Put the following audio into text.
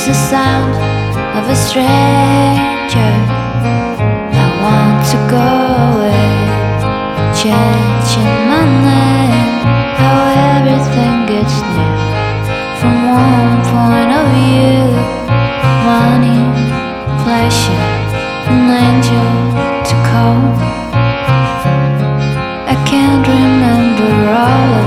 the sound of a stranger. I want to go away, changing my name. How everything gets new from one point of view. Money, pleasure, an angel to call. I can't remember all of